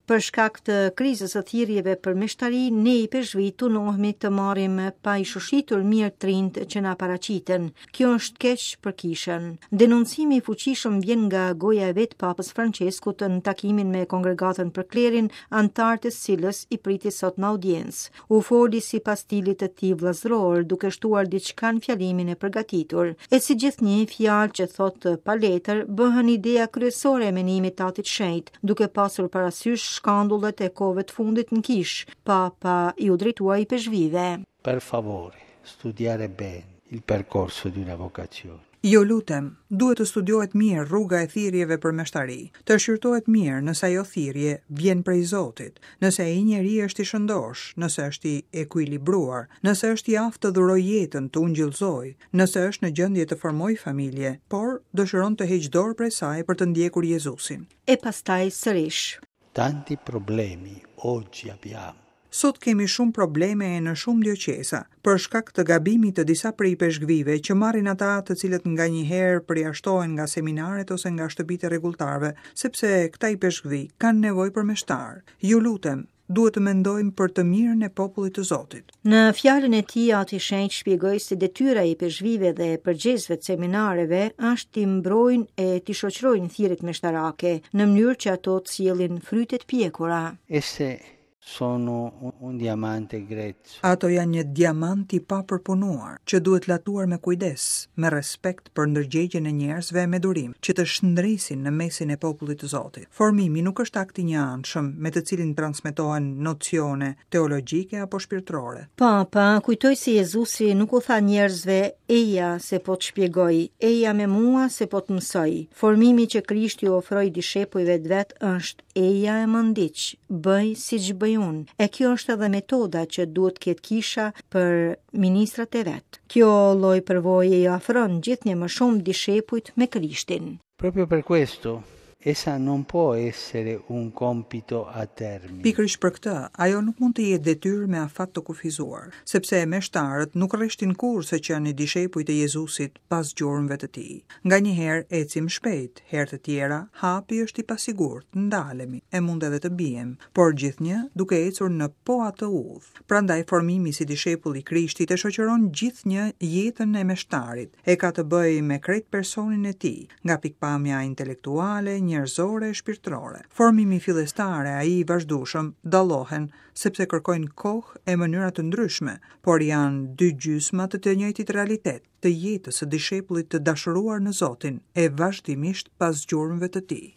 Për shkak të krizës së thirrjeve për meshtari, ne I peshqvit tunohemi të marrim pa I shoshitur mirë të rinjt që na paraqiten. Kjo është keq për kishën. Denoncimi I fuqishëm vjen nga goja e vet Papës Franceskut në takimin me kongregatën për klerin, antar të cilës I priti sot në audiencë. U foli sipas stilit të tij vllazëror, duke shtuar diçka në fjalimin e përgatitur. E si gjithnjë fjalë që thotë pa letër bëhen ideja kryesore e menimit të Atit Shenjtë, duke pasur parasysh skandullet e kohëve të fundit në kish, Papa I u drejtua I peshqvive. Per favore, studiare bene il percorso di una vocazione. Jo lutem, duhet të studiohet mirë rruga e thirrjeve për meshtari, të shqyrtohet mirë nëse ajo thirrje vjen prej Zotit, nëse ai njeri është I shëndosh, nëse është I ekuilibruar, nëse është I aftë të dhurojë jetën, të ungjillzojë, nëse është në gjendje të formojë familje, por dëshiron të heqë dorë prej saj për të ndjekur Jezusin. E pastaj sërish. Tanti problemi oggi abbiamo. Sot kemi shumë probleme në shumë dioqesa, për shkak të gabimit të disa prej peshqvive që marrin ata të cilët nganjëherë përjashtohen nga seminaret ose nga shtëpitë e rregulltarëve, sepse këta I peshqvi kanë nevojë për meshtar. Ju lutem, duhet të mendojmë për të mirën e popullit të Zotit. Në fjalën e tij Ati I Shenjtë shpjegoi se detyra I peshqvive dhe përgjegjësve të seminareve është t'i mbrojnë e t'i shoqërojnë thirrjet meshtarake në mënyrë që ato të sjellin fryte të pjekura. Sono un diamante grezzo. Ato janë një diamant I papërpunuar, që duhet latuar me kujdes, me respekt për ndërgjegjen e njerëzve e me durim, që të shndrisin në mesin e popullit të Zotit. Formimi nuk është akt I njëanshëm me të cilin transmetohen nocione teologjike apo shpirtërore. Papa kujtoi se Jezusi nuk u tha njerëzve eja se po të shpjegoj, eja me mua se po të mësoj. Formimi që Krishti u ofroi dishepujve të vet është eja e mëndiq, bëj siç bëj unë. E kjo është edhe metoda që duhet ketë kisha për ministrat e vet. Kjo lloj përvoje I ofron gjithnjë më shumë dishepujt me Krishtin. Proprio per questo essa non può essere un compito a termine. Pikërisht për këtë, ajo nuk mund të jetë detyrë me afat të kufizuar, sepse meshtarët nuk rreshtin kurrë se që janë dishepujt e Jezusit pas gjurmëve të tij. Nganjëherë ecim shpejt, herë të tjera hapi është I pasigurt, ndalemi, e mund edhe të bijem, por gjithnjë duke ecur në po atë udhë. Prandaj formimi si dishepull I Krishtit e shoqëron gjithnjë jetën e meshtarit, e ka të bëjë me krejt personin e tij, nga pikpamja intelektuale, njerëzore e shpirtërore. Formimi fillestare ai I vazhdueshëm dallohen sepse kërkojnë kohë e mënyra të ndryshme, por janë dy gjysma të njëjtit realitet, të jetës së dishepullit të dashuruar në Zotin e vazhdimisht pas gjurmëve të tij.